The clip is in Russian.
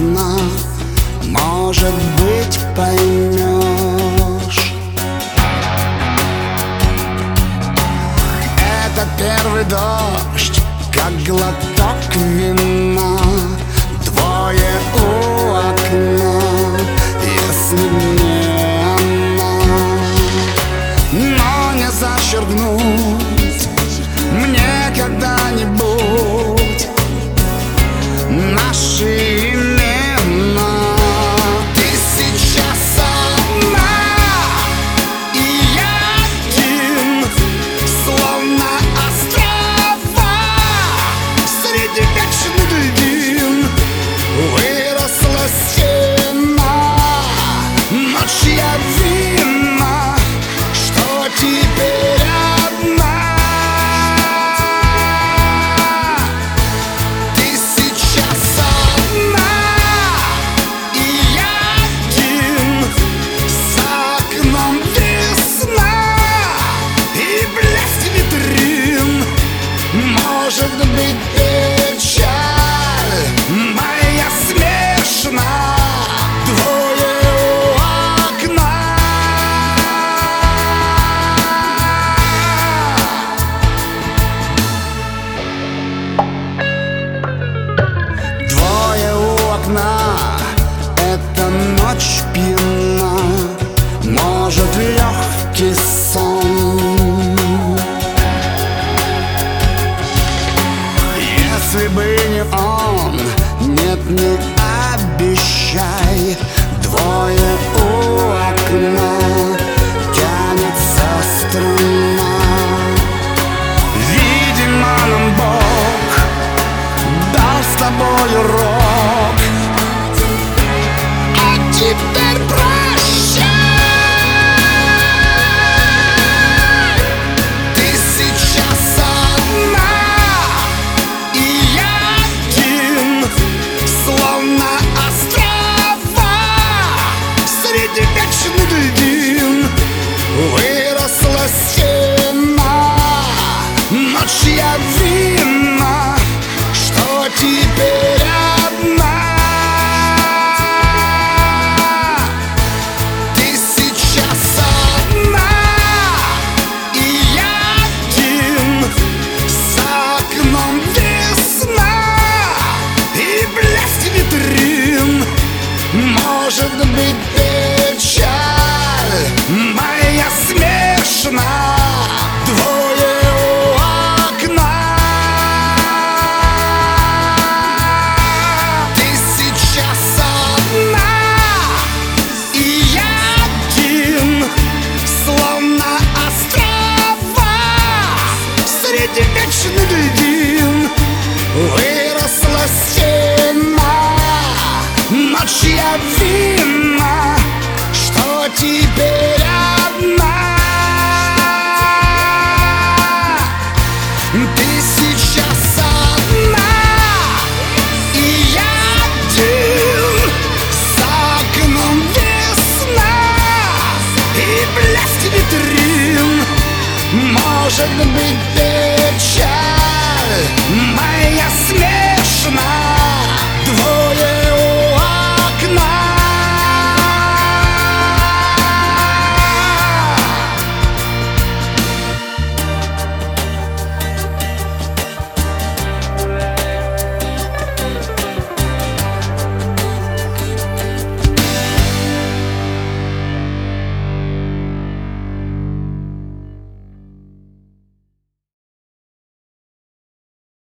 окна, может быть, поймешь. Это первый дождь, как глоток вина, двое у окна, если мне она. Но не зачеркнуть мне когда-нибудь наши имена. Ты сейчас одна, и я один, словно острова среди вечных льдин. Выросла стена, но чья вина, что теперь одна? Ты сейчас одна, и я один, за окном весна и блеск витрин. Может быть, печаль моя смешна, двое у окна. Двое у окна, эта ночь пьяна, может, легкий сон. Если бы не он, нет, не обещай. Двое у окна, тянется струна. Видимо, нам Бог дал с тобой урок, а теперь прощай. Ты сейчас одна, и я один, словно острова среди вечных льдин. Выросла стена, но чья вина, что теперь одна? Ты сейчас одна, и я один, за окном весна и блеск витрин. Может быть, печаль моя смешна, двое у окна. Ты сейчас одна, и я один, словно острова среди вечных льдин. Выросла стена, но чья вина, что теперь одна? Ты сейчас одна, и я один, за окном весна и блеск витрин. Может быть,